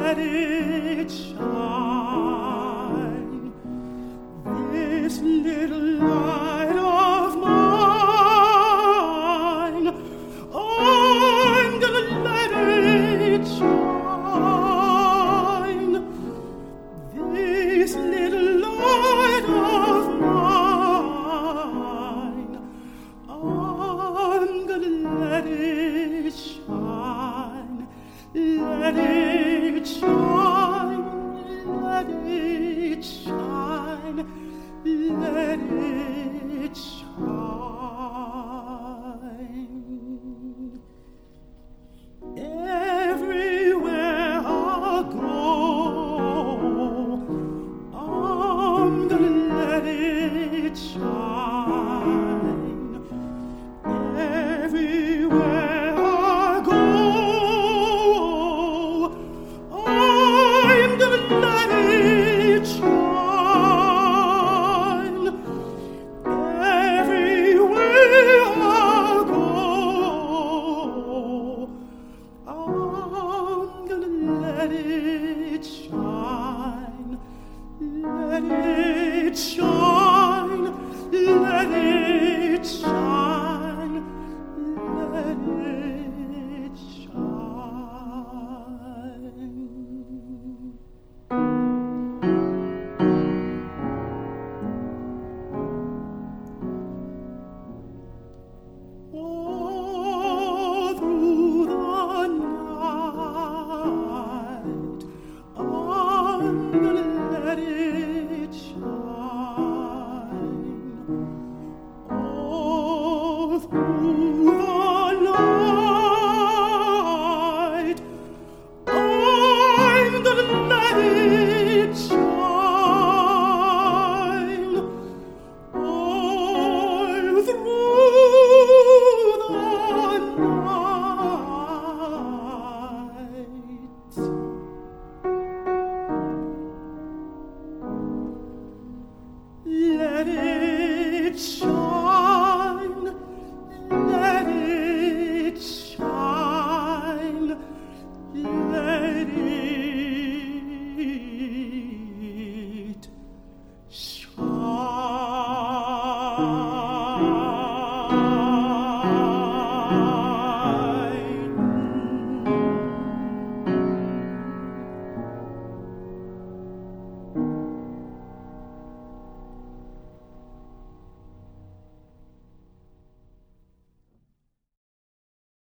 let it shine. This little light of mine, I'm gonna let it shine. This little light of mine, I'm gonna let it shine. Let it shine, let it shine, let it shine. Everywhere I go, I'm gonna let it shine. Everywhere I go, I'm gonna let it shine. Everywhere I go, I'm gonna let it shine. Let it shine.